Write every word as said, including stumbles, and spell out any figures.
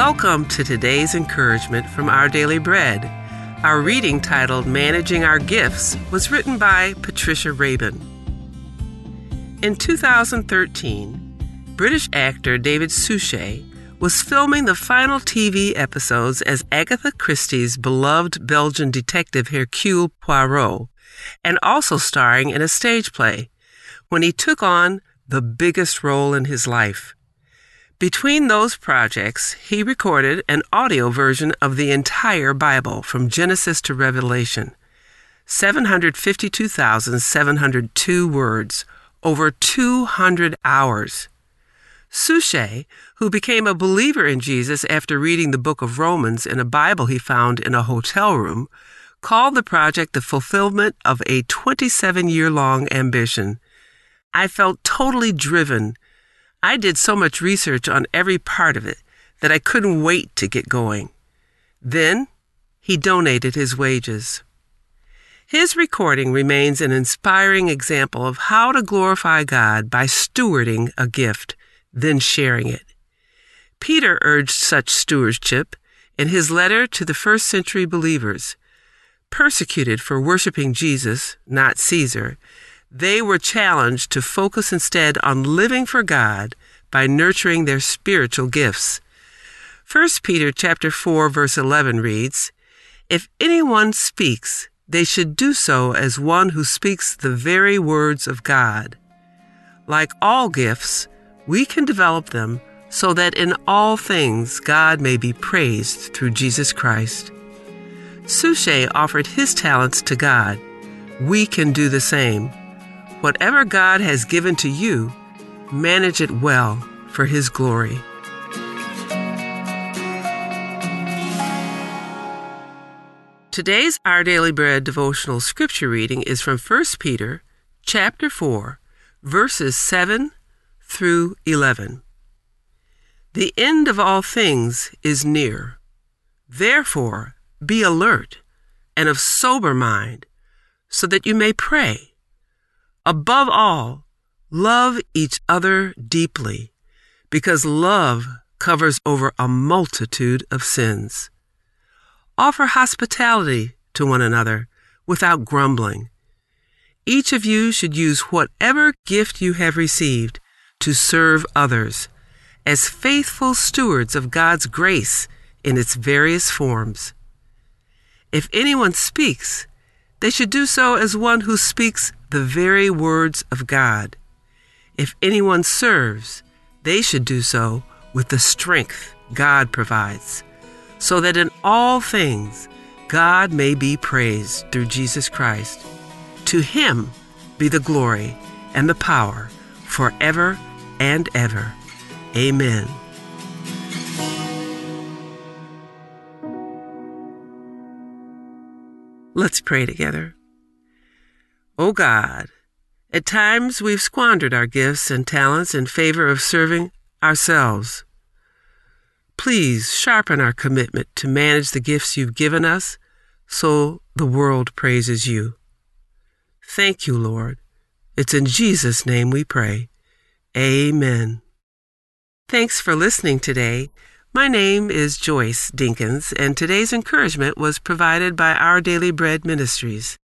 Welcome to today's encouragement from Our Daily Bread. Our reading titled Managing Our Gifts was written by Patricia Rabin. In two thousand thirteen, British actor David Suchet was filming the final T V episodes as Agatha Christie's beloved Belgian detective Hercule Poirot, and also starring in a stage play, when he took on the biggest role in his life. Between those projects, he recorded an audio version of the entire Bible from Genesis to Revelation, seven hundred fifty-two thousand seven hundred two words, over two hundred hours. Suchet, who became a believer in Jesus after reading the book of Romans in a Bible he found in a hotel room, called the project the fulfillment of a twenty-seven-year-long ambition. I felt totally driven. I did so much research on every part of it that I couldn't wait to get going. Then, he donated his wages. His recording remains an inspiring example of how to glorify God by stewarding a gift, then sharing it. Peter urged such stewardship in his letter to the first century believers. Persecuted for worshiping Jesus, not Caesar, they were challenged to focus instead on living for God by nurturing their spiritual gifts. First Peter chapter four verse eleven reads, "If anyone speaks, they should do so as one who speaks the very words of God." Like all gifts, we can develop them so that in all things God may be praised through Jesus Christ. Suchet offered his talents to God. We can do the same. Whatever God has given to you, manage it well for His glory. Today's Our Daily Bread devotional scripture reading is from First Peter chapter four, verses seven through eleven. The end of all things is near. Therefore, be alert and of sober mind, so that you may pray. Above all, love each other deeply, because love covers over a multitude of sins. Offer hospitality to one another without grumbling. Each of you should use whatever gift you have received to serve others, as faithful stewards of God's grace in its various forms. If anyone speaks, they should do so as one who speaks the very words of God. If anyone serves, they should do so with the strength God provides, so that in all things God may be praised through Jesus Christ. To Him be the glory and the power forever and ever. Amen. Let's pray together. O God, at times we've squandered our gifts and talents in favor of serving ourselves. Please sharpen our commitment to manage the gifts you've given us so the world praises you. Thank you, Lord. It's in Jesus' name we pray. Amen. Thanks for listening today. My name is Joyce Dinkins, and today's encouragement was provided by Our Daily Bread Ministries.